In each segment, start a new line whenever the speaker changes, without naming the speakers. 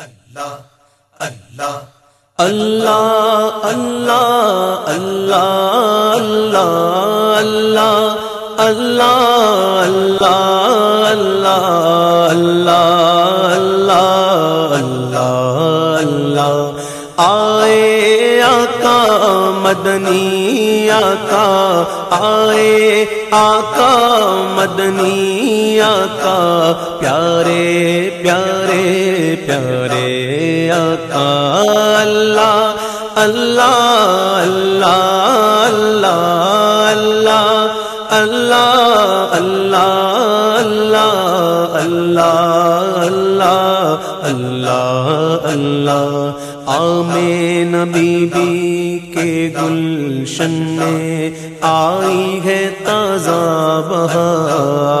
اللہ اللہ
اللہ اللہ اللہ اللہ اللہ اللہ اللہ اللہ اللہ اللہ آئے آقا مدنی آقا آئے آقا مدنی آقا پیارے پیارے پیارے آقا اللہ اللہ اللہ اللہ اللہ اللہ اللہ اللہ اللہ اللہ آمین بی بی کے گلشن میں آئی ہے تازہ بہار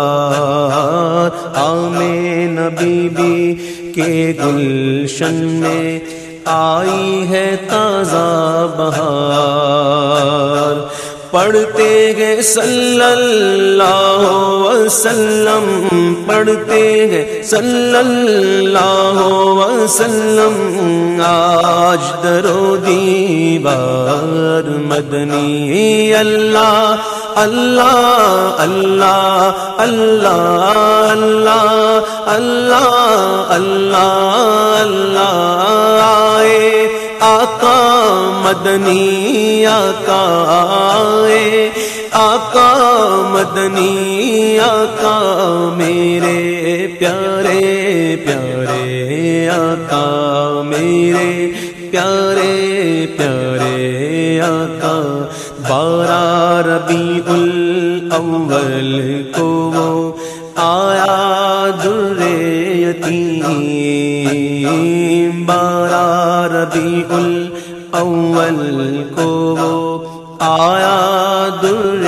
آمین بی بی کے گلشن میں آئی ہے تازہ بہار پڑھتے گئے صلی اللہ وسلم پڑھتے گئے صلی اللہ وسلم آج درو دیوار مدنی اللہ اللہ اللہ اللہ اللہ اللہ اللہ اللہ آئے آقا مدنی آقا آئے آقا مدنی آقا میرے پیارے پیارے آقا میرے پیارے پیارے آقا 12 ربیع الاول کو وہ آیا در یتیم 12 ربیع الاول کو وہ آیا در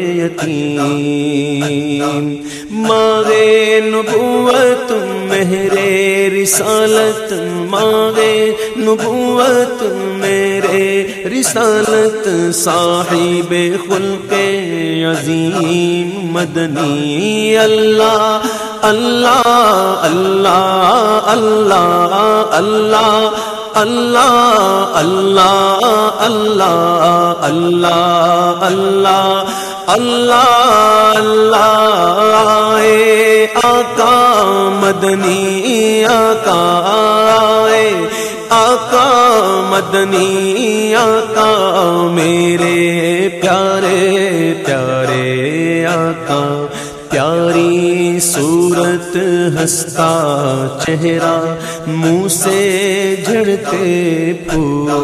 یتیم ماغے نبوت مہرے رسالت ماغے نبوت میرے رسالت صاحب خلق عظیم مدنی اللہ اللہ اللہ اللہ اللہ اللہ اللہ اللہ اللہ اللہ اللہ اللہ اے آقا مدنی آقا اے آقا مدنی آقا میرے پیارے پیارے آقا پیاری صورت ہنستا چہرہ منہ سے جھڑتے پھول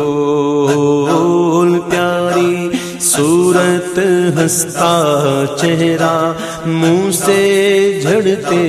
پیاری صورت ہنستا چہرہ منہ سے جھڑتے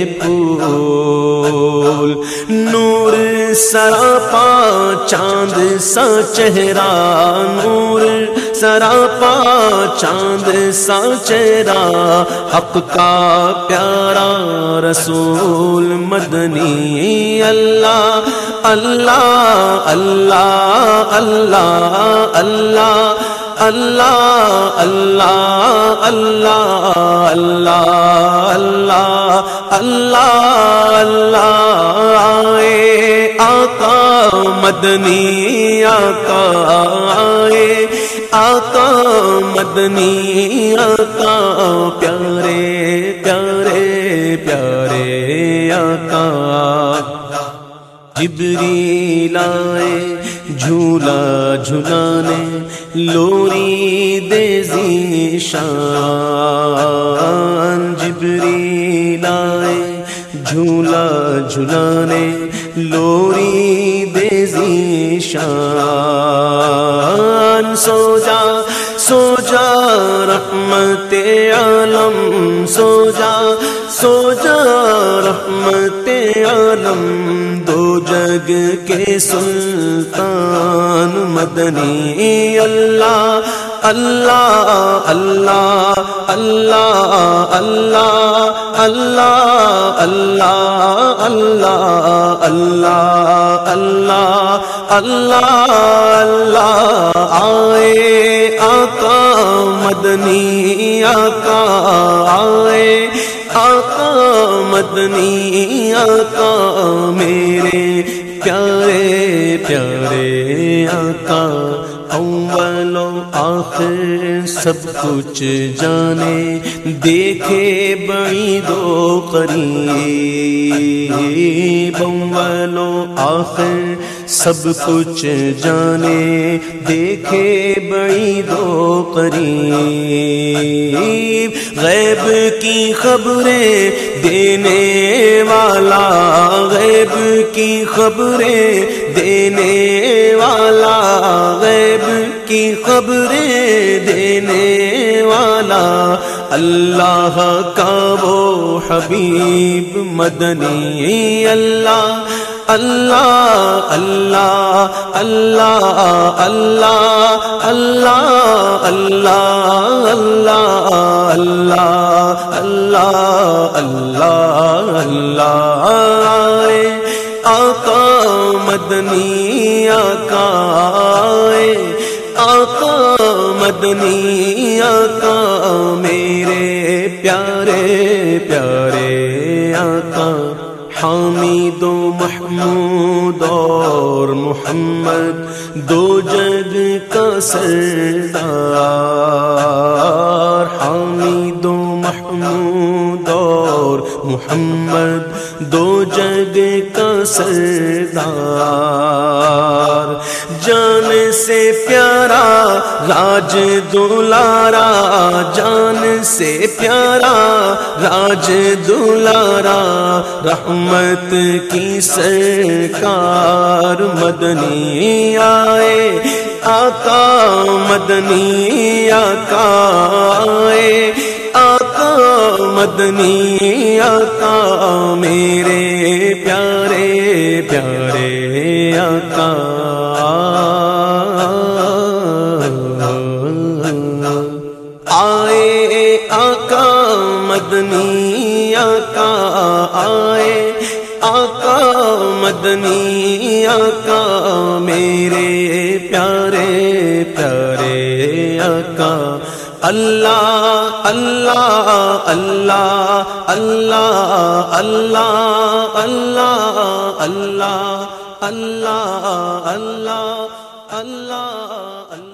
پھول نور سراپا چاند سا چہرہ نور سراپا چاند سا چہرہ حق کا پیارا رسول مدنی اللہ اللہ اللہ اللہ اللہ اللہ اللہ اللہ اللہ اللہ اللہ اللہ اے آقا مدنی آقا اے آقا مدنی آقا پیارے پیارے پیارے آقا جبریل آئے جھولا جھلانے لوری دے ذیشان جبریل آئے جھولا جھلانے لوری دے ذیشان سو جا سو جا رحمت عالم سو جا رحمت عالم دو جگ کے سلطان مدنی اللہ اللہ اللہ اللہ اللہ اللہ اللہ اللہ اللہ اللہ اللہ اللہ آئے آقا مدنی آقا آئے آقا مدنی آقا میرے آخر سب کچھ جانے، دیکھے بعید و قریب، اول و آخر سب کچھ جانے، دیکھے بعید و قریب، غیب کی خبریں دینے والا، غیب کی خبریں دینے والا، غیب کی خبریں دینے والا، اللہ کا وہ حبیب مدنی، اللہ اللہ اللہ اللہ اللہ اللہ اللہ اللہ اللہ اللہ اللہ آقا مدنی آقا، آقا مدنی آقا، میرے پیارے پیارے آقا، حامد و محمود اور محمد دو جگ کا سردار، حامد و محمود اور محمد دو جگ کا سردار، جان سے پیارا راج دلارا، جان سے پیارا راج دلارا، رحمت کی سرکار مدنی آئے، آقا مدنی آقا آئے، آقا مدنی آقا، میرے پیارے پیارے آقا، آئے آقا مدنی آقا آئے، آقا مدنی آقا، میرے پیارے پیارے آقا، اللہ اللہ اللہ اللہ اللہ اللہ اللہ اللہ اللہ اللہ اللہ